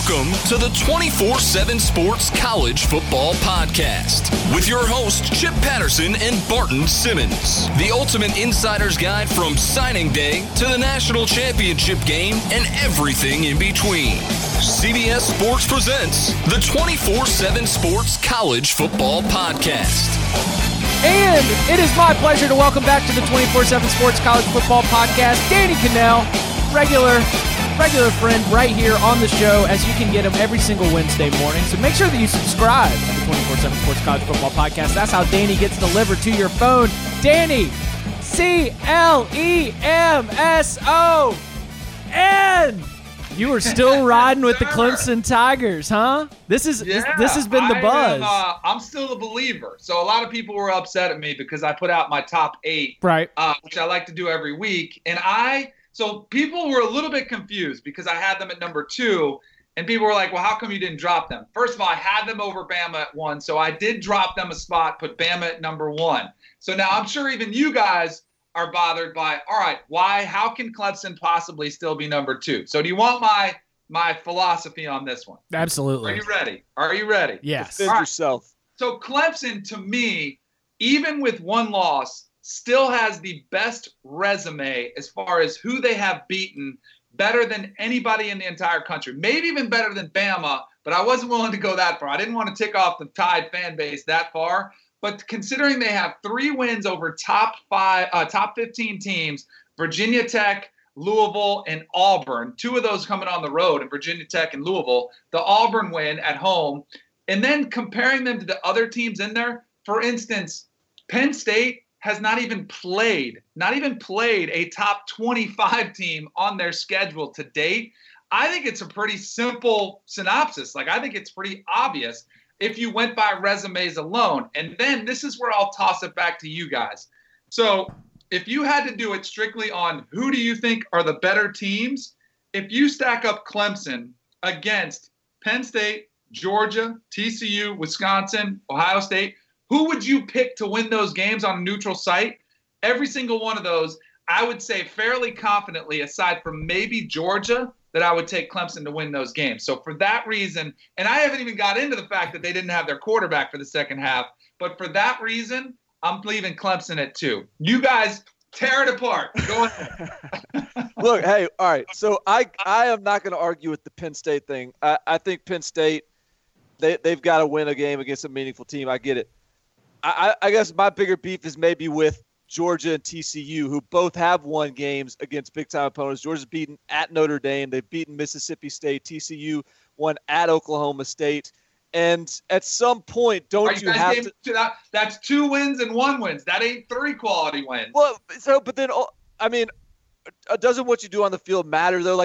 Welcome to the 24/7 Sports College Football Podcast with your hosts Chip Patterson and Barton Simmons. The ultimate insider's guide from signing day to the national championship game and everything in between. CBS Sports presents the 24/7 Sports College Football Podcast. And it is my pleasure to welcome back to the 24/7 Sports College Football Podcast, Danny Kanell, regular friend right here on the show, as you can get him every single Wednesday morning. So make sure that you subscribe to the 24/7 Sports College Football Podcast. That's how Danny gets delivered to your phone. Danny, C-L-E-M-S-O-N. You are still riding with the Clemson Tigers, huh? This has been the buzz. I'm still a believer. So a lot of people were upset at me because I put out my top 8, right? Which I like to do every week. So people were a little bit confused because I had them at number 2, and people were like, well, how come you didn't drop them? First of all, I had them over Bama at 1, so I did drop them a spot, put Bama at number 1. So now I'm sure even you guys are bothered by, all right, how can Clemson possibly still be number 2? So do you want my philosophy on this one? Absolutely. Are you ready? Yes. Defend yourself. So Clemson, to me, even with one loss, still has the best resume as far as who they have beaten, better than anybody in the entire country, maybe even better than Bama, but I wasn't willing to go that far. I didn't want to tick off the Tide fan base that far, but considering they have 3 wins over top 15 teams, Virginia Tech, Louisville, and Auburn, 2 of those coming on the road in Virginia Tech and Louisville, the Auburn win at home, and then comparing them to the other teams in there, for instance, Penn State has not even played a top 25 team on their schedule to date. I think it's a pretty simple synopsis. I think it's pretty obvious if you went by resumes alone. And then this is where I'll toss it back to you guys. So if you had to do it strictly on who do you think are the better teams, if you stack up Clemson against Penn State, Georgia, TCU, Wisconsin, Ohio State, who would you pick to win those games on a neutral site? Every single one of those, I would say fairly confidently, aside from maybe Georgia, that I would take Clemson to win those games. So for that reason, and I haven't even got into the fact that they didn't have their quarterback for the second half, but for that reason, I'm leaving Clemson at 2. You guys tear it apart. Go ahead. Look, hey, all right. So I am not going to argue with the Penn State thing. I think Penn State, they've got to win a game against a meaningful team. I get it. I guess my bigger beef is maybe with Georgia and TCU, who both have won games against big-time opponents. Georgia's beaten at Notre Dame. They've beaten Mississippi State. TCU won at Oklahoma State. And at some point, don't you have to – That's 2 wins and 1 wins. That ain't 3 quality wins. Well, but then, I mean, doesn't what you do on the field matter, though?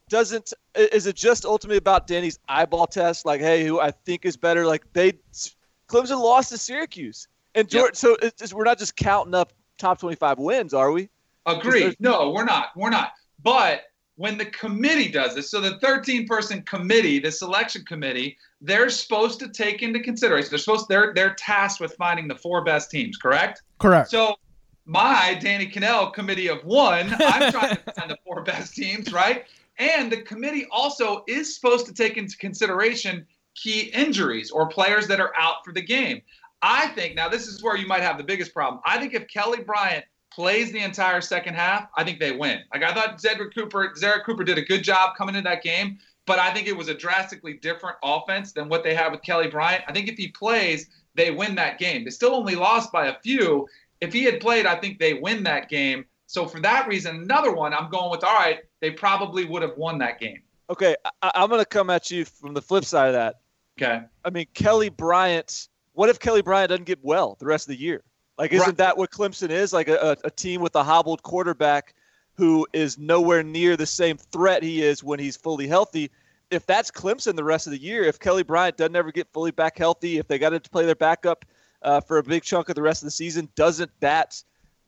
Is it just ultimately about Danny's eyeball test? Hey, who I think is better? Clemson lost to Syracuse. And Georgia, so we're not just counting up top 25 wins, are we? Agreed. No, we're not. But when the committee does this, so the 13-person committee, the selection committee, they're supposed to take into consideration. They're tasked with finding the 4 best teams, correct? Correct. So my Danny Kanell committee of 1, I'm trying to find the 4 best teams, right? And the committee also is supposed to take into consideration key injuries or players that are out for the game. I think, now this is where you might have the biggest problem. I think if Kelly Bryant plays the entire second half, I think they win. I thought Zedrick Cooper did a good job coming into that game, but I think it was a drastically different offense than what they had with Kelly Bryant. I think if he plays, they win that game. They still only lost by a few. If he had played, I think they win that game. So for that reason, another one, I'm going with, all right, they probably would have won that game. Okay, I'm going to come at you from the flip side of that. Okay. I mean, Kelly Bryant, what if Kelly Bryant doesn't get well the rest of the year? Isn't that what Clemson is? A team with a hobbled quarterback who is nowhere near the same threat he is when he's fully healthy. If that's Clemson the rest of the year, if Kelly Bryant doesn't ever get fully back healthy, if they got to play their backup for a big chunk of the rest of the season, doesn't that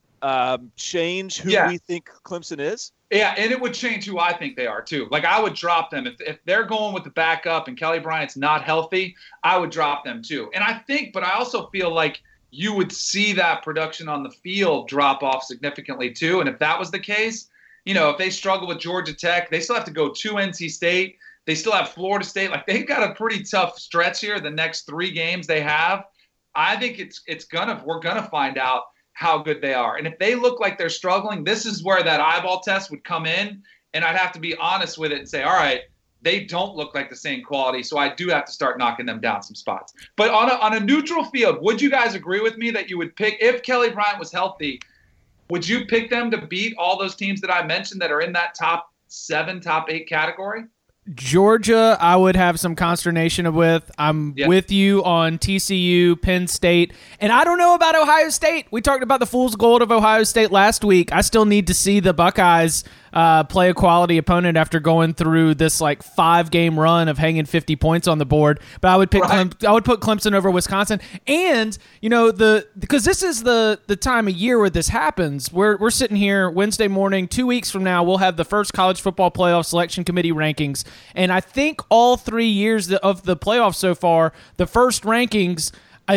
change who we think Clemson is? Yeah, and it would change who I think they are, too. I would drop them. If they're going with the backup and Kelly Bryant's not healthy, I would drop them, too. And I also feel like you would see that production on the field drop off significantly, too. And if that was the case, if they struggle with Georgia Tech, they still have to go to NC State. They still have Florida State. Like, they've got a pretty tough stretch here. The next 3 games they have, I think we're gonna find out how good they are. And if they look like they're struggling, this is where that eyeball test would come in, and I'd have to be honest with it and say, all right, they don't look like the same quality, so I do have to start knocking them down some spots. But on a neutral field, would you guys agree with me that you would pick, if Kelly Bryant was healthy, would you pick them to beat all those teams that I mentioned that are in that top 7, top 8 category? Georgia, I would have some consternation with. I'm with you on TCU, Penn State, and I don't know about Ohio State. We talked about the fool's gold of Ohio State last week. I still need to see the Buckeyes play a quality opponent after going through this 5-game run of hanging 50 points on the board. But I would pick I would put Clemson over Wisconsin, and because this is the time of year where this happens. We're sitting here Wednesday morning, 2 weeks from now, we'll have the first college football playoff selection committee rankings, and I think all 3 years of the playoffs so far, the first rankings,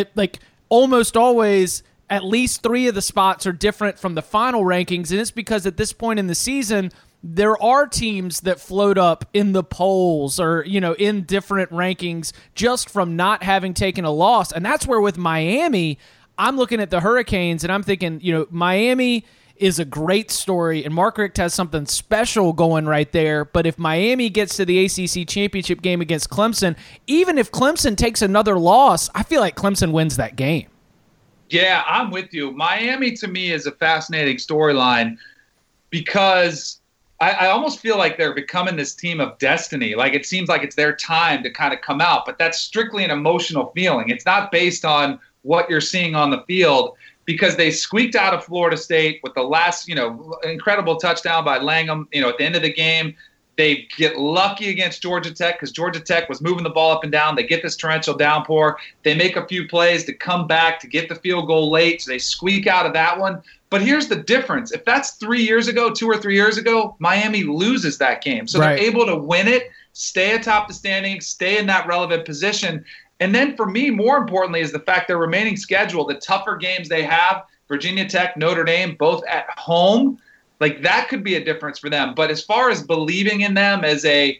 almost always, at least 3 of the spots are different from the final rankings, and it's because at this point in the season, there are teams that float up in the polls or, in different rankings just from not having taken a loss. And that's where with Miami, I'm looking at the Hurricanes and I'm thinking, Miami is a great story, and Mark Richt has something special going right there. But if Miami gets to the ACC championship game against Clemson, even if Clemson takes another loss, I feel like Clemson wins that game. Yeah, I'm with you. Miami, to me, is a fascinating storyline because I almost feel like they're becoming this team of destiny. Like, it seems like it's their time to kind of come out, but that's strictly an emotional feeling. It's not based on what you're seeing on the field, because they squeaked out of Florida State with the last, incredible touchdown by Langham, at the end of the game. They get lucky against Georgia Tech because Georgia Tech was moving the ball up and down. They get this torrential downpour. They make a few plays to come back to get the field goal late, so they squeak out of that one. But here's the difference. If that's 3 years ago, 2 or 3 years ago, Miami loses that game. So They're able to win it, stay atop the standings, stay in that relevant position. And then for me, more importantly, is the fact their remaining schedule, the tougher games they have, Virginia Tech, Notre Dame, both at home, that could be a difference for them. But as far as believing in them as an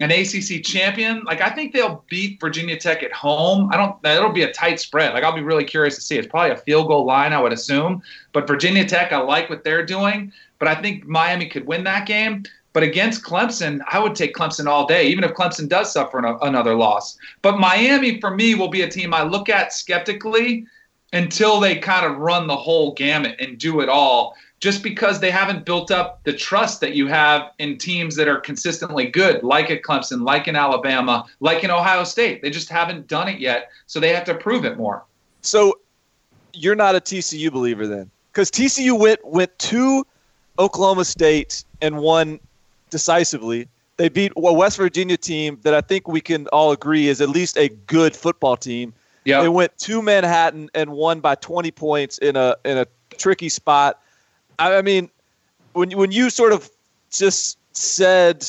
ACC champion, I think they'll beat Virginia Tech at home. It'll be a tight spread. I'll be really curious to see. It's probably a field goal line, I would assume. But Virginia Tech, I like what they're doing. But I think Miami could win that game. But against Clemson, I would take Clemson all day, even if Clemson does suffer another loss. But Miami, for me, will be a team I look at skeptically until they kind of run the whole gamut and do it all, just because they haven't built up the trust that you have in teams that are consistently good, like at Clemson, like in Alabama, like in Ohio State. They just haven't done it yet, so they have to prove it more. So you're not a TCU believer then? Because TCU went to Oklahoma State and won decisively. They beat a West Virginia team that I think we can all agree is at least a good football team. Yep. They went to Manhattan and won by 20 points in a tricky spot. I mean, when you sort of just said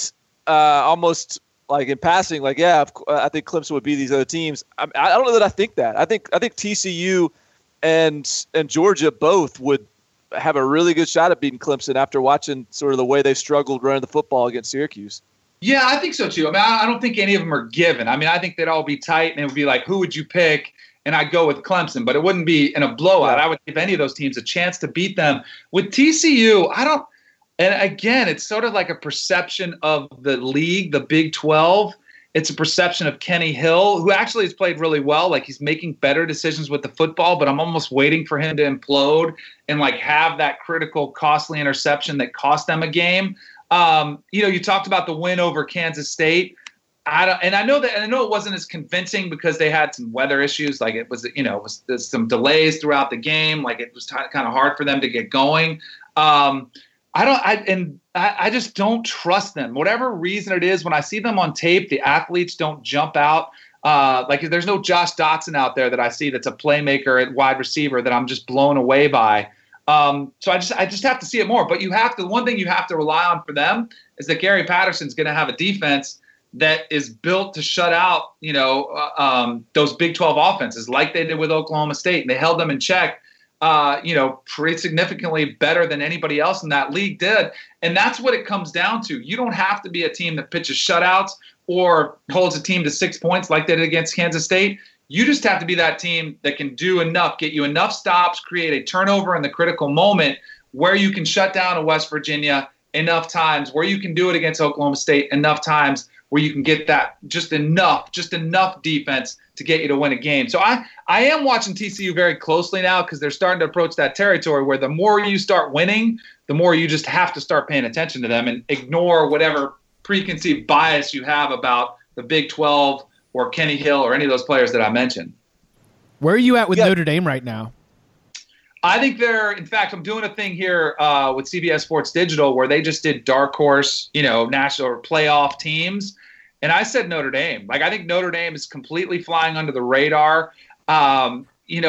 almost like in passing, I think Clemson would beat these other teams. I don't know that I think that. I think TCU and Georgia both would have a really good shot at beating Clemson after watching sort of the way they struggled running the football against Syracuse. Yeah, I think so too. I mean, I don't think any of them are given. I mean, I think they'd all be tight, and it would be like, who would you pick? And I'd go with Clemson, but it wouldn't be in a blowout. I would give any of those teams a chance to beat them. With TCU, and again, it's sort of like a perception of the league, the Big 12. It's a perception of Kenny Hill, who actually has played really well. He's making better decisions with the football, but I'm almost waiting for him to implode and have that critical, costly interception that cost them a game. You talked about the win over Kansas State. I know it wasn't as convincing because they had some weather issues. There's some delays throughout the game. It was kind of hard for them to get going. I just don't trust them. Whatever reason it is, when I see them on tape, the athletes don't jump out. There's no Josh Dotson out there that I see that's a playmaker at wide receiver that I'm just blown away by. So I just have to see it more. But the one thing you have to rely on for them is that Gary Patterson's going to have a defense that is built to shut out, those Big 12 offenses like they did with Oklahoma State. And they held them in check. pretty significantly better than anybody else in that league did. And that's what it comes down to. You don't have to be a team that pitches shutouts or holds a team to 6 points like they did against Kansas State. You just have to be that team that can do enough, get you enough stops, create a turnover in the critical moment where you can shut down a West Virginia enough times, where you can do it against Oklahoma State enough times, where you can get that just enough defense to get you to win a game. So I am watching TCU very closely now because they're starting to approach that territory where the more you start winning, the more you just have to start paying attention to them and ignore whatever preconceived bias you have about the Big 12 or Kenny Hill or any of those players that I mentioned. Where are you at with Notre Dame right now? I think in fact, I'm doing a thing here with CBS Sports Digital where they just did dark horse, national or playoff teams. And I said Notre Dame. I think Notre Dame is completely flying under the radar. And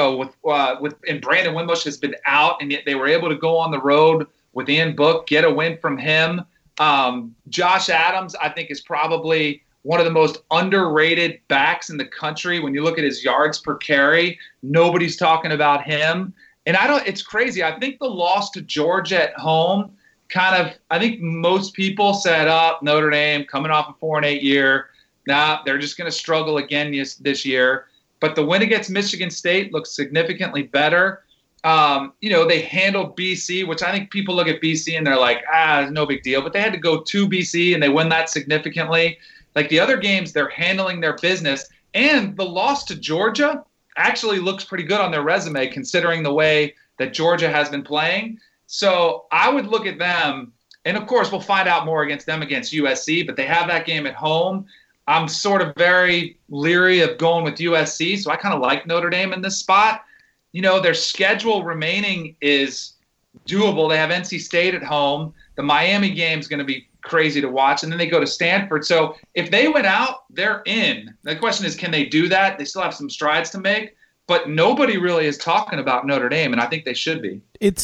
Brandon Wimbush has been out, and yet they were able to go on the road with Ian Book, get a win from him. Josh Adams, I think, is probably one of the most underrated backs in the country. When you look at his yards per carry, nobody's talking about him. And it's crazy. I think the loss to Georgia at home I think most people said, Notre Dame coming off a 4-8 year. They're just going to struggle again this year. But the win against Michigan State looks significantly better. They handled BC, which I think people look at BC and they're like, it's no big deal. But they had to go to BC and they win that significantly. Like the other games, they're handling their business. And the loss to Georgia actually looks pretty good on their resume considering the way that Georgia has been playing. So I would look at them, and of course we'll find out more against them against USC, but they have that game at home. I'm sort of very leery of going with USC, so I kind of like Notre Dame in this spot. Their schedule remaining is doable. They have NC State at home. The Miami game is going to be crazy to watch, and then they go to Stanford. So if they went out, they're in. The question is, can they do that? They still have some strides to make. But nobody really is talking about Notre Dame, and I think they should be. It's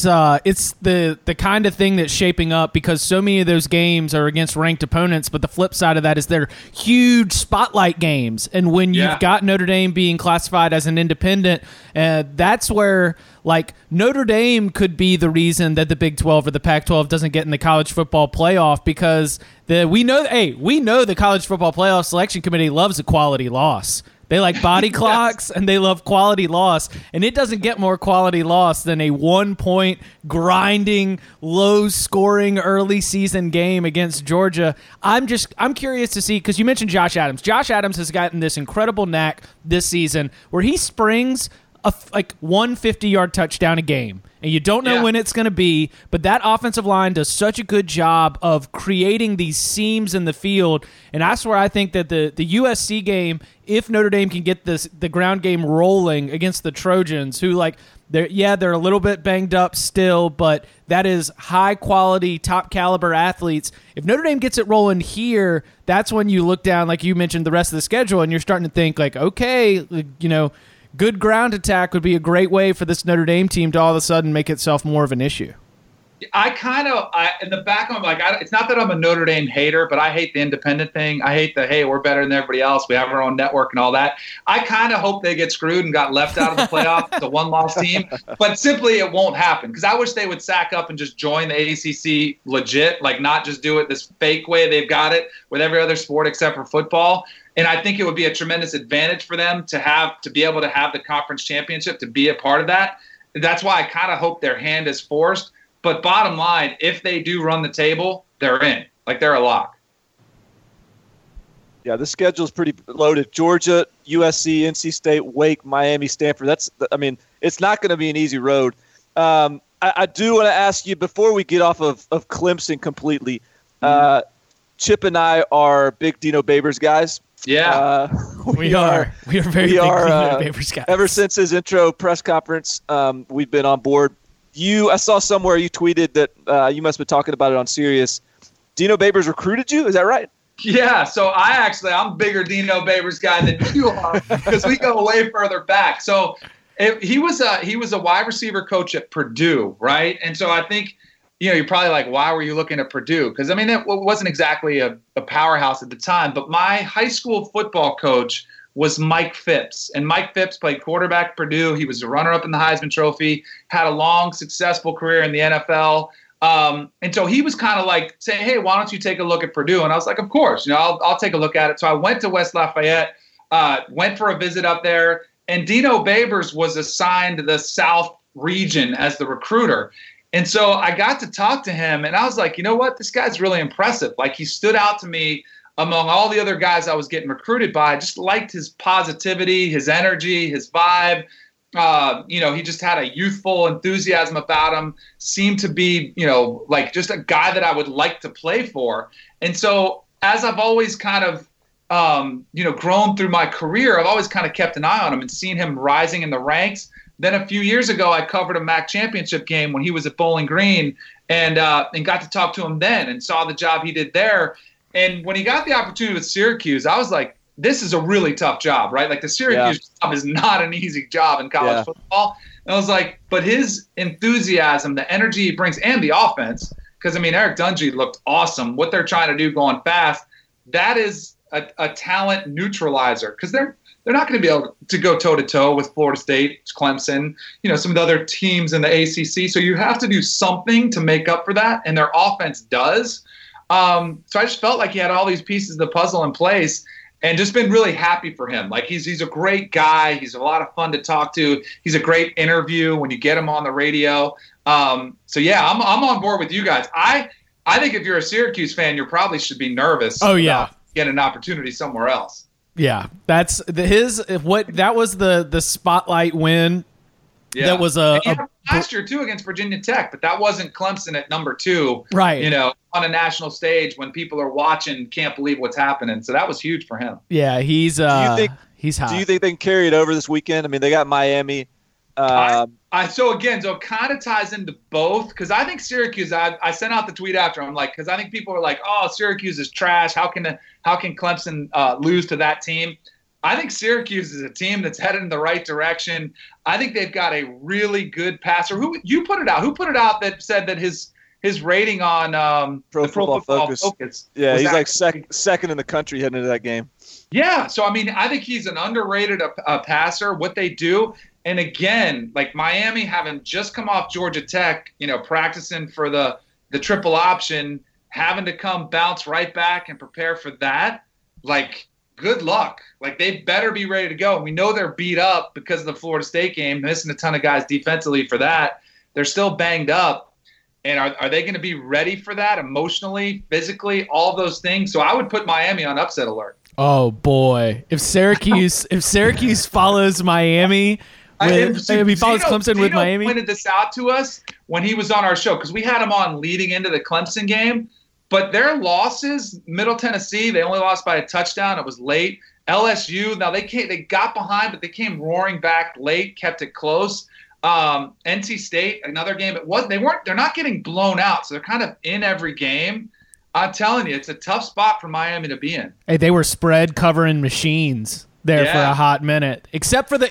the kind of thing that's shaping up because so many of those games are against ranked opponents, but the flip side of that is they're huge spotlight games. And when you've got Notre Dame being classified as an independent, that's where Notre Dame could be the reason that the Big 12 or the Pac-12 doesn't get in the college football playoff because we know the college football playoff selection committee loves a quality loss. They like body clocks, and they love quality loss. And it doesn't get more quality loss than a 1-point grinding, low-scoring early season game against Georgia. I'm curious to see, because you mentioned Josh Adams. Josh Adams has gotten this incredible knack this season where he springs a 150-yard touchdown a game. And you don't know when it's going to be, but that offensive line does such a good job of creating these seams in the field. And that's where I think that the USC game, if Notre Dame can get the ground game rolling against the Trojans, who they're a little bit banged up still, but that is high-quality, top-caliber athletes. If Notre Dame gets it rolling here, that's when you look down, like you mentioned, the rest of the schedule, and you're starting to think, good ground attack would be a great way for this Notre Dame team to all of a sudden make itself more of an issue. In the back of my mind, it's not that I'm a Notre Dame hater, but I hate the independent thing. I hate hey, we're better than everybody else. We have our own network and all that. I kind of hope they get screwed and got left out of the playoff. It's a one-loss team, but simply it won't happen because I wish they would sack up and just join the ACC legit, not just do it this fake way they've got it with every other sport except for football. And I think it would be a tremendous advantage for them to be able to have the conference championship, to be a part of that. That's why I kind of hope their hand is forced. But bottom line, if they do run the table, they're in. They're a lock. Yeah, the schedule is pretty loaded. Georgia, USC, NC State, Wake, Miami, Stanford. It's not going to be an easy road. I do want to ask you, before we get off of Clemson completely, Chip and I are big Dino Babers guys. Yeah, we are very big Dino Babers guys. Ever since his intro press conference, we've been on board. I saw somewhere you tweeted that you must have been talking about it on Sirius. Dino Babers recruited you? Is that right? Yeah, so I'm a bigger Dino Babers guy than you are because we go way further back. So he was a wide receiver coach at Purdue, right? And so I think you're probably like, why were you looking at Purdue? Because it wasn't exactly a powerhouse at the time. But my high school football coach was Mike Phipps. And Mike Phipps played quarterback at Purdue. He was a runner-up in the Heisman Trophy, had a long, successful career in the NFL. And so he was kind of like saying, hey, why don't you take a look at Purdue? And I was like, of course, I'll take a look at it. So I went to West Lafayette, went for a visit up there, and Dino Babers was assigned to the South region as the recruiter. And so I got to talk to him, and I was like, you know what? This guy's really impressive. Like, he stood out to me among all the other guys I was getting recruited by. I just liked his positivity, his energy, his vibe. He just had a youthful enthusiasm about him, seemed to be, like just a guy that I would like to play for. And so as I've always kind of, grown through my career, I've always kind of kept an eye on him and seen him rising in the ranks. Then a few years ago, I covered a MAC championship game when he was at Bowling Green and got to talk to him then and saw the job he did there. And when he got the opportunity with Syracuse, I was like, this is a really tough job, right? Like, the Syracuse job is not an easy job in college football. And I was like, but his enthusiasm, the energy he brings, and the offense, because, Eric Dungey looked awesome. What they're trying to do going fast, that is a talent neutralizer, because they're not going to be able to go toe-to-toe with Florida State, Clemson, some of the other teams in the ACC. So you have to do something to make up for that, and their offense does. So I just felt like he had all these pieces of the puzzle in place and just been really happy for him. Like, he's a great guy. He's a lot of fun to talk to. He's a great interview when you get him on the radio. I'm on board with you guys. I think if you're a Syracuse fan, you probably should be nervous. Oh, yeah. About getting an opportunity somewhere else. Yeah, that was the spotlight win. Yeah. That was last year too against Virginia Tech, but that wasn't Clemson at number 2. Right. On a national stage when people are watching, can't believe what's happening. So that was huge for him. Yeah, he's hot. Do you think they can carry it over this weekend? They got Miami. So it kind of ties into both, because I think Syracuse. I sent out the tweet after. I'm like, because I think people are like, oh, Syracuse is trash. How can Clemson lose to that team? I think Syracuse is a team that's headed in the right direction. I think they've got a really good passer. Who put it out? Who put it out that said that his rating on Pro Football Focus? Yeah, he's like second in the country heading into that game. Yeah, so I think he's an underrated passer. What they do, and again, like Miami having just come off Georgia Tech, practicing for the triple option, having to come bounce right back and prepare for that, like, good luck. Like, they better be ready to go. And we know they're beat up because of the Florida State game, missing a ton of guys defensively for that. They're still banged up. And are they going to be ready for that emotionally, physically, all those things? So I would put Miami on upset alert. Oh boy. If Syracuse follows Miami, if he follows Clemson with Miami. Pointed this out to us when he was on our show, because we had him on leading into the Clemson game. But their losses, Middle Tennessee, they only lost by a touchdown. It was late. LSU, now they got behind, but they came roaring back late, kept it close. NC State, another game. They're not getting blown out, so they're kind of in every game. I'm telling you, it's a tough spot for Miami to be in. Hey, they were spread covering machines there for a hot minute, except for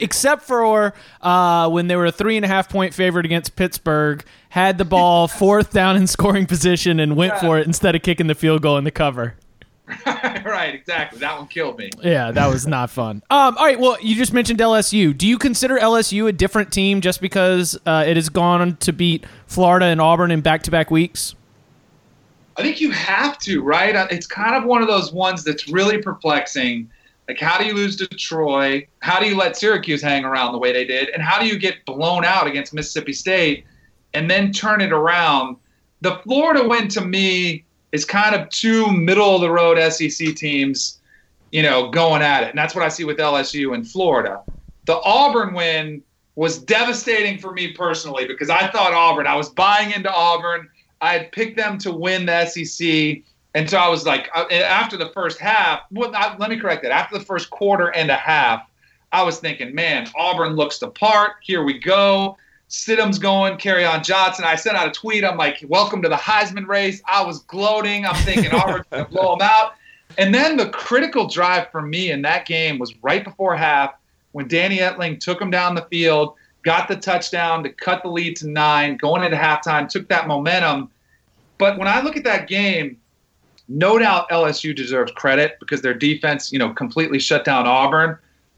when they were a 3.5-point favorite against Pittsburgh, had the ball 4th down in scoring position and went for it instead of kicking the field goal in the cover. Right, exactly. That one killed me. Yeah, that was not fun. All right, well, you just mentioned LSU. Do you consider LSU a different team just because it has gone on to beat Florida and Auburn in back-to-back weeks? I think you have to, right? It's kind of one of those ones that's really perplexing. Like, how do you lose to Troy? How do you let Syracuse hang around the way they did? And how do you get blown out against Mississippi State and then turn it around? The Florida win, to me, is kind of 2 middle-of-the-road SEC teams, going at it. And that's what I see with LSU and Florida. The Auburn win was devastating for me personally because I thought I was buying into Auburn. I had picked them to win the SEC. And so I was like, after the first half, let me correct that. After the first quarter and a half, I was thinking, man, Auburn looks the part. Here we go. Stidham's going, Kerryon Johnson. I sent out a tweet. I'm like, welcome to the Heisman race. I was gloating. I'm thinking Auburn's going to blow them out. And then the critical drive for me in that game was right before half when Danny Etling took him down the field, got the touchdown to cut the lead to 9, going into halftime, took that momentum. But when I look at that game, no doubt LSU deserves credit because their defense, completely shut down Auburn.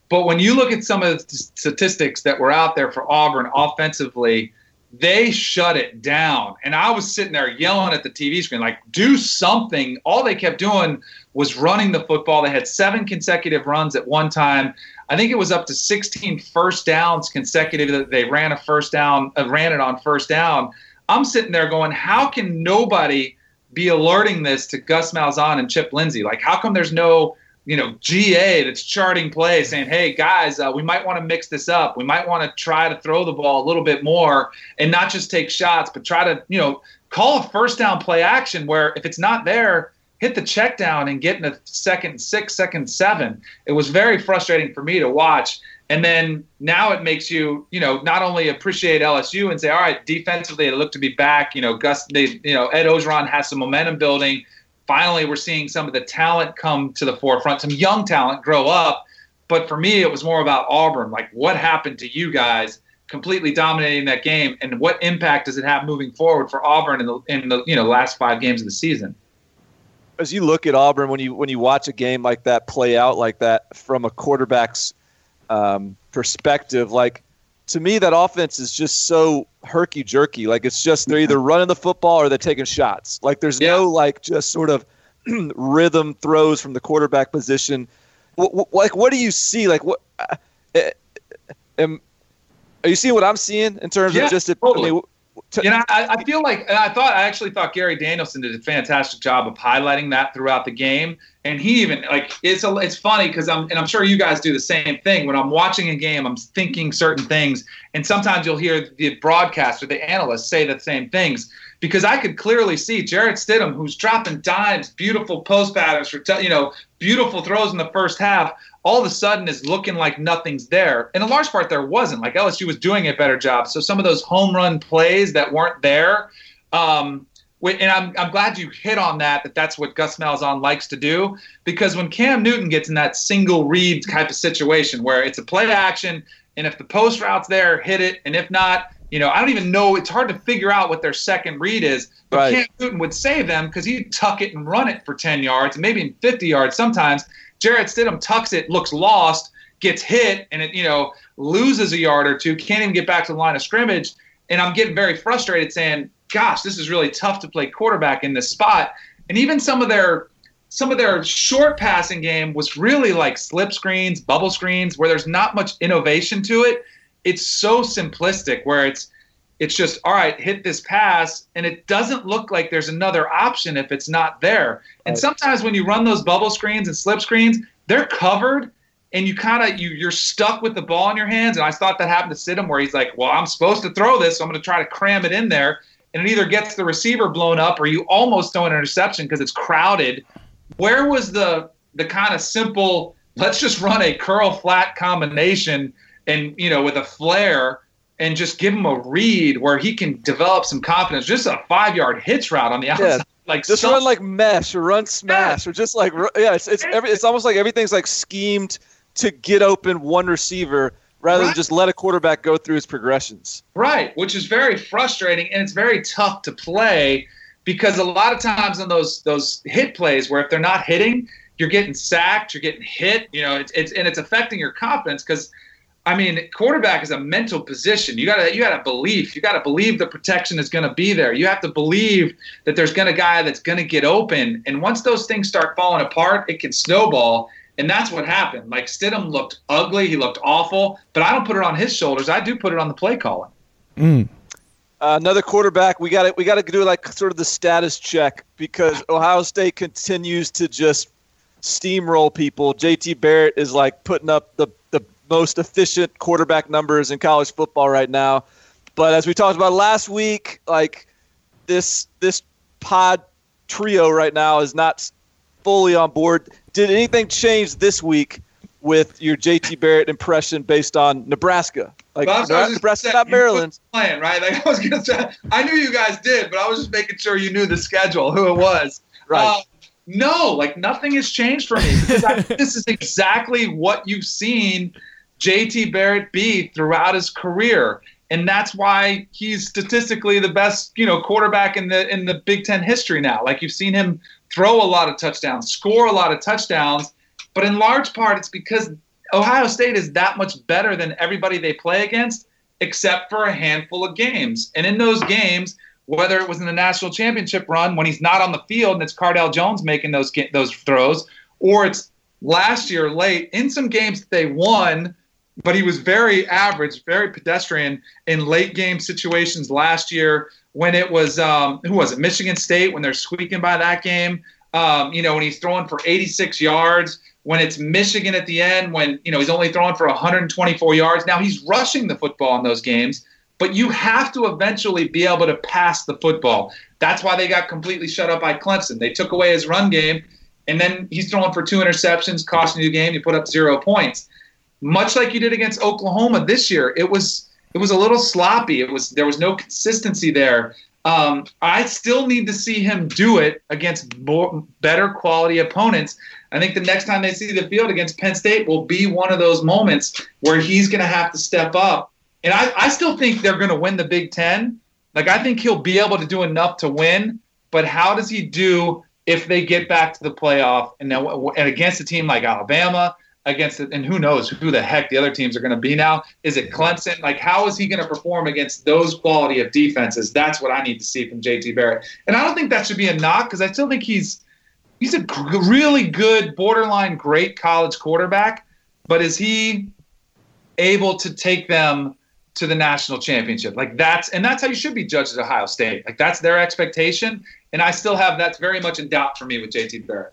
But when you look at some of the statistics that were out there for Auburn offensively, they shut it down. And I was sitting there yelling at the TV screen, like, do something. All they kept doing was running the football. They had 7 consecutive runs at one time. I think it was up to 16 first downs consecutive that they ran it on first down. I'm sitting there going, how can nobody be alerting this to Gus Malzahn and Chip Lindsey? Like, how come there's no, GA that's charting plays saying, hey, guys, we might want to mix this up. We might want to try to throw the ball a little bit more and not just take shots, but try to, call a first down play action where if it's not there, hit the check down and get in a 2nd and 6, 2nd and 7. It was very frustrating for me to watch. And then now it makes you, not only appreciate LSU and say, all right, defensively, it looked to be back. Ed Orgeron has some momentum building. Finally, we're seeing some of the talent come to the forefront, some young talent grow up. But for me, it was more about Auburn. Like, what happened to you guys completely dominating that game, and what impact does it have moving forward for Auburn in the last 5 games of the season? As you look at Auburn, when you watch a game like that play out like that from a quarterback's perspective, like, to me, that offense is just so herky-jerky. Like, it's just they're either running the football or they're taking shots. Like, there's no, just sort of rhythm throws from the quarterback position. What do you see? Like, what are you seeing what I'm seeing in terms of just totally. I feel like I actually thought Gary Danielson did a fantastic job of highlighting that throughout the game. And he even it's funny because I'm sure you guys do the same thing. When I'm watching a game, I'm thinking certain things, and sometimes you'll hear the broadcast or the analysts say the same things, because I could clearly see Jarrett Stidham, who's dropping dimes, beautiful post patterns for beautiful throws in the first half, all of a sudden is looking like nothing's there. And in large part, there wasn't. Like, LSU was doing a better job. So some of those home run plays that weren't there, and I'm glad you hit on that's what Gus Malzahn likes to do, because when Cam Newton gets in that single read type of situation where it's a play action, and if the post route's there, hit it, and if not, I don't even know. It's hard to figure out what their second read is. But right. Cam Newton would save them because he'd tuck it and run it for 10 yards, and maybe 50 yards sometimes. Jarrett Stidham tucks it, looks lost, gets hit, and it, loses a yard or two, can't even get back to the line of scrimmage. And I'm getting very frustrated saying, gosh, this is really tough to play quarterback in this spot. And even some of their short passing game was really like slip screens, bubble screens, where there's not much innovation to it. It's so simplistic where it's just, all right, hit this pass, and it doesn't look like there's another option if it's not there. And sometimes when you run those bubble screens and slip screens, they're covered, and you're stuck with the ball in your hands. And I thought that happened to Stidham, where he's like, well, I'm supposed to throw this, so I'm going to try to cram it in there. And it either gets the receiver blown up or you almost throw an interception because it's crowded. Where was the kind of simple, let's just run a curl flat combination and, with a flare and just give him a read where he can develop some confidence, just a 5-yard hitch route on the outside. Yeah. Run like mesh or run smash or just like, it's almost like everything's like schemed to get open one receiver rather than just let a quarterback go through his progressions. Right, which is very frustrating, and it's very tough to play because a lot of times on those hit plays where if they're not hitting, you're getting sacked, you're getting hit, it's affecting your confidence because, quarterback is a mental position. You gotta believe the protection is going to be there. You have to believe that there's a guy that's going to get open, and once those things start falling apart, it can snowball. And that's what happened. Like, Stidham looked ugly. He looked awful. But I don't put it on his shoulders. I do put it on the play calling. Another quarterback, we got to do like sort of the status check because Ohio State continues to just steamroll people. JT Barrett is like putting up the most efficient quarterback numbers in college football right now. But as we talked about last week, like this pod trio right now is not fully on board. Did anything change this week with your JT Barrett impression based on Nebraska? Like, Nebraska, not Maryland. Playing, right? Like, I was going to say, I knew you guys did, but I was just making sure you knew the schedule, who it was. Right. No, like nothing has changed for me because this is exactly what you've seen JT Barrett be throughout his career. And that's why he's statistically the best, quarterback in the Big Ten history now. Like, you've seen him throw a lot of touchdowns, score a lot of touchdowns, but in large part it's because Ohio State is that much better than everybody they play against, except for a handful of games. And in those games, whether it was in the national championship run when he's not on the field and it's Cardale Jones making those throws, or it's last year late in some games that they won, but he was very average, very pedestrian in late game situations last year when it was, who was it, Michigan State, when they're squeaking by that game, when he's throwing for 86 yards, when it's Michigan at the end, when, he's only throwing for 124 yards. Now he's rushing the football in those games, but you have to eventually be able to pass the football. That's why they got completely shut up by Clemson. They took away his run game, and then he's throwing for 2 interceptions, costing you the game. You put up 0 points. Much like you did against Oklahoma this year, it was a little sloppy. There was no consistency there. I still need to see him do it against better quality opponents. I think the next time they see the field against Penn State will be one of those moments where he's going to have to step up. And I still think they're going to win the Big Ten. Like, I think he'll be able to do enough to win, but how does he do if they get back to the playoff and against a team like Alabama, and who knows who the heck the other teams are going to be now? Is it Clemson? Like, how is he going to perform against those quality of defenses? That's what I need to see from JT Barrett. And I don't think that should be a knock, because I still think he's a really good, borderline great college quarterback, but is he able to take them to the national championship? Like, that's how you should be judged at Ohio State. Like, that's their expectation, and I still have that's very much in doubt for me with JT Barrett.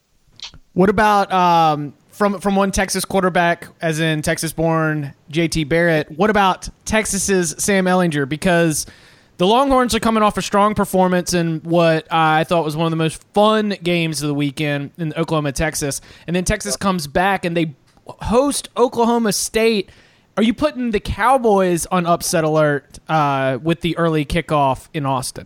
What about from one Texas quarterback, as in Texas-born JT Barrett? What about Texas's Sam Ehlinger? Because the Longhorns are coming off a strong performance in what I thought was one of the most fun games of the weekend in Oklahoma, Texas, and then Texas comes back and they host Oklahoma State. Are you putting the Cowboys on upset alert with the early kickoff in Austin?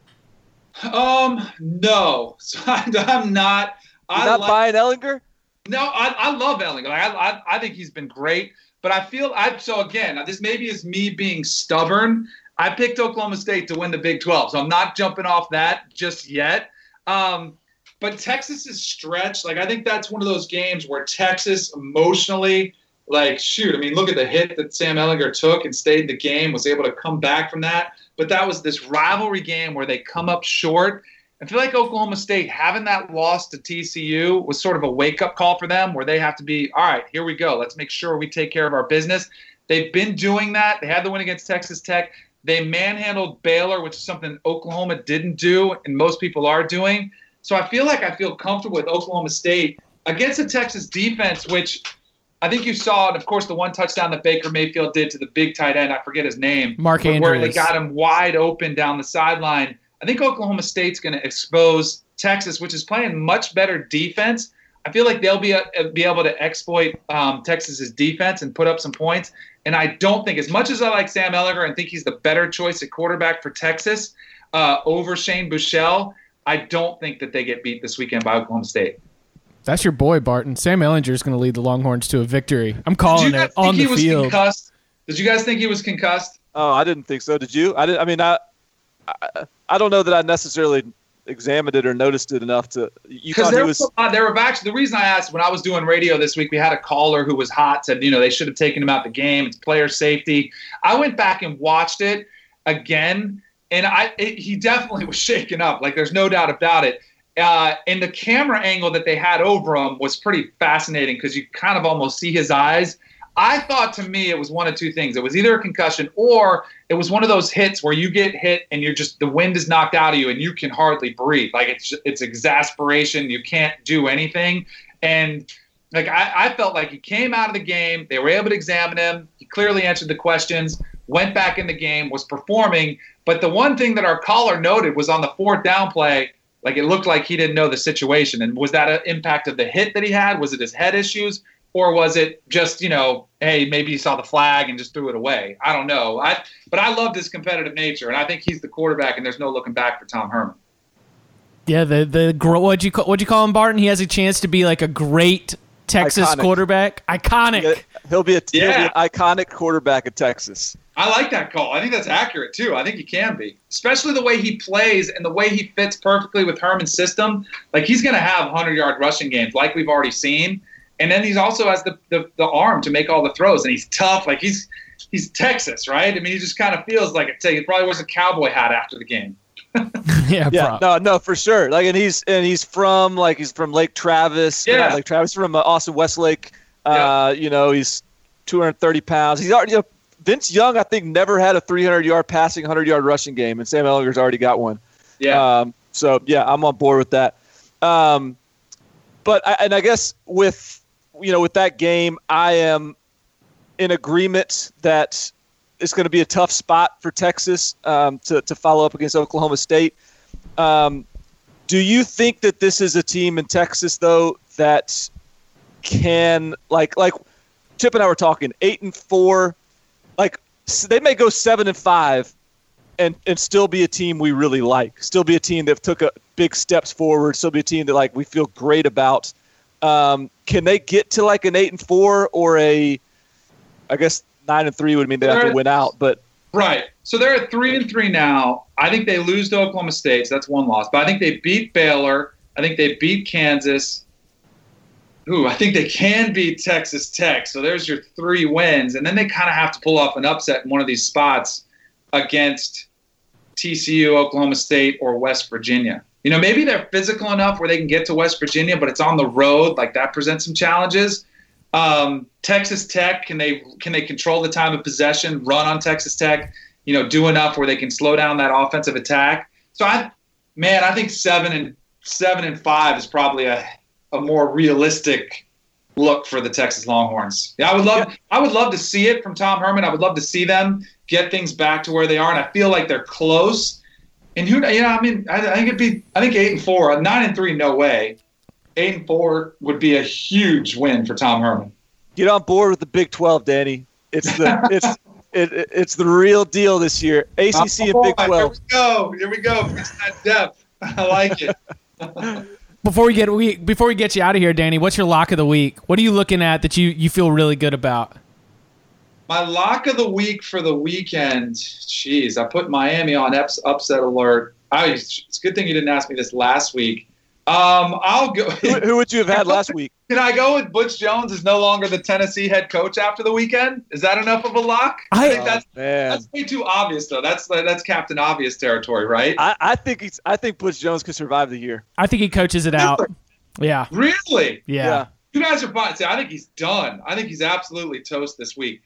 No. So I'm not. You're not buying Ehlinger? No, I love Ehlinger. I think he's been great. But I feel so again, this maybe is me being stubborn. I picked Oklahoma State to win the Big 12, so I'm not jumping off that just yet. But Texas's stretch, I think that's one of those games where Texas emotionally, look at the hit that Sam Ehlinger took and stayed in the game, was able to come back from that. But that was this rivalry game where they come up short. I feel like Oklahoma State, having that loss to TCU was sort of a wake-up call for them, where they have to be, all right, here we go. Let's make sure we take care of our business. They've been doing that. They had the win against Texas Tech. They manhandled Baylor, which is something Oklahoma didn't do and most people are doing. So I feel comfortable with Oklahoma State against a Texas defense, which I think you saw, and of course the one touchdown that Baker Mayfield did to the big tight end, I forget his name, Mark Andrews, where they got him wide open down the sideline. I think Oklahoma State's going to expose Texas, which is playing much better defense. I feel like they'll be able to exploit Texas's defense and put up some points. And I don't think, as much as I like Sam Ehlinger and think he's the better choice at quarterback for Texas over Shane Buechele, I don't think that they get beat this weekend by Oklahoma State. That's your boy, Barton. Sam Ehlinger is going to lead the Longhorns to a victory. I'm calling it on the field. Did you guys think he was concussed? Oh, I didn't think so. Did you? I don't know that I necessarily examined it or noticed it enough to. You thought he was. The reason I asked, when I was doing radio this week, we had a caller who was hot, said they should have taken him out the game. It's player safety. I went back and watched it again, and he definitely was shaken up. There's no doubt about it. And the camera angle that they had over him was pretty fascinating, because you kind of almost see his eyes. I thought, to me, it was one of two things. It was either a concussion, or it was one of those hits where you get hit and the wind is knocked out of you and you can hardly breathe. It's exasperation. You can't do anything. And I felt like he came out of the game. They were able to examine him. He clearly answered the questions, went back in the game, was performing. But the one thing that our caller noted was on the 4th down play, it looked like he didn't know the situation. And was that an impact of the hit that he had? Was it his head issues? Or was it just, hey, maybe he saw the flag and just threw it away? I don't know. But I love his competitive nature, and I think he's the quarterback, and there's no looking back for Tom Herman. Yeah, what'd you call him, Barton? He has a chance to be a great Texas quarterback. Iconic. He'll be an iconic quarterback at Texas. I like that call. I think that's accurate, too. I think he can be. Especially the way he plays and the way he fits perfectly with Herman's system. He's going to have 100-yard rushing games like we've already seen. And then he's also has the arm to make all the throws, and he's tough. Like he's Texas, right? I mean, he just kind of feels like it. He probably wears a cowboy hat after the game. No, for sure. Like, and he's from Lake Travis. Yeah, Lake Travis, from Austin Westlake. He's 230 pounds. He's already. Vince Young, I think, never had a 300-yard passing, 100-yard rushing game, and Sam Ehlinger's already got one. Yeah. I'm on board with that. But I guess with that game, I am in agreement that it's going to be a tough spot for Texas to follow up against Oklahoma State. Do you think that this is a team in Texas, though, that can like Chip and I were talking 8-4, like they may go 7-5 and still be a team we really like, still be a team that took a big steps forward, still be a team that like we feel great about. Can they get to like an 8-4 or I guess 9-3 would mean they have to win out, but right. So they're at 3-3 now. I think they lose to Oklahoma State, so that's one loss. But I think they beat Baylor. I think they beat Kansas. I think they can beat Texas Tech. So there's your 3 wins. And then they kind of have to pull off an upset in one of these spots against TCU, Oklahoma State, or West Virginia. Maybe they're physical enough where they can get to West Virginia, but it's on the road. Like, that presents some challenges. Texas Tech, can they control the time of possession, run on Texas Tech, do enough where they can slow down that offensive attack? So I think 7-5 is probably a more realistic look for the Texas Longhorns. Yeah, I would love to see it from Tom Herman. I would love to see them get things back to where they are, and I feel like they're close. And I think 8-4, 9-3, no way. 8-4 would be a huge win for Tom Herman. Get on board with the Big 12, Danny. It's the real deal this year. ACC and Big 12. Here we go. It's that depth. I like it. Before we get you out of here, Danny, what's your lock of the week? What are you looking at that you feel really good about? My lock of the week for the weekend, I put Miami on upset alert. It's a good thing you didn't ask me this last week. I'll go. Who would you have had last week? Can I go with Butch Jones is no longer the Tennessee head coach after the weekend? Is that enough of a lock? I think that's way too obvious, though. That's Captain Obvious territory, right? I think Butch Jones could survive the year. I think he coaches it out. Yeah. Really? Yeah. You guys are fine. See, I think he's done. I think he's absolutely toast this week.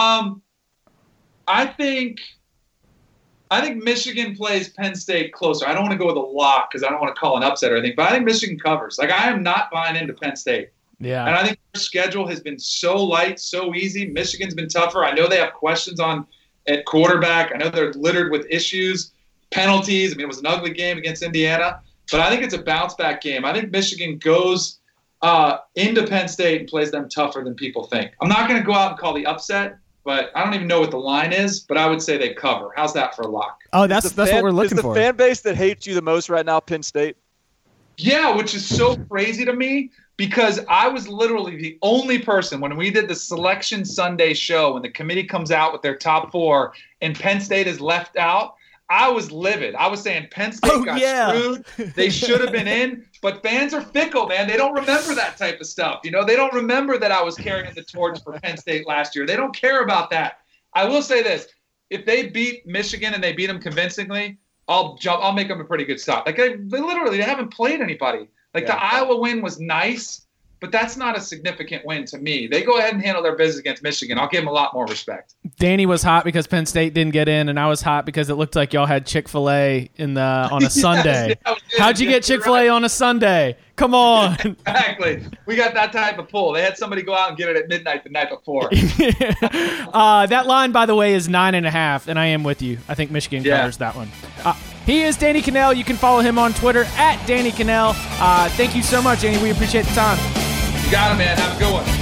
I think Michigan plays Penn State closer. I don't want to go with a lock because I don't want to call an upset or anything, but I think Michigan covers. Like, I am not buying into Penn State. Yeah. And I think their schedule has been so light, so easy. Michigan's been tougher. I know they have questions at quarterback. I know they're littered with issues, penalties. I mean, it was an ugly game against Indiana, but I think it's a bounce-back game. I think Michigan goes into Penn State and plays them tougher than people think. I'm not going to go out and call the upset, but I don't even know what the line is, but I would say they cover. How's that for a lock? Oh, that's what we're looking for. Is the fan base that hates you the most right now Penn State? Yeah, which is so crazy to me because I was literally the only person when we did the Selection Sunday show when the committee comes out with their top 4 and Penn State is left out. I was livid. I was saying Penn State got screwed. They should have been in. But fans are fickle, man. They don't remember that type of stuff. They don't remember that I was carrying the torch for Penn State last year. They don't care about that. I will say this. If they beat Michigan and they beat them convincingly, I'll make them a pretty good stop. Like, they haven't played anybody. Like, the Iowa win was nice, but that's not a significant win to me. They go ahead and handle their business against Michigan. I'll give them a lot more respect. Danny was hot because Penn State didn't get in, and I was hot because it looked like y'all had Chick-fil-A on a Sunday. How'd you get Chick-fil-A on a Sunday? Come on. Exactly. We got that type of pull. They had somebody go out and get it at midnight the night before. That line, by the way, is 9.5, and I am with you. I think Michigan covers that one. He is Danny Kanell. You can follow him on Twitter at Danny Kanell. Thank you so much, Danny. We appreciate the time. You got it, man. Have a good one.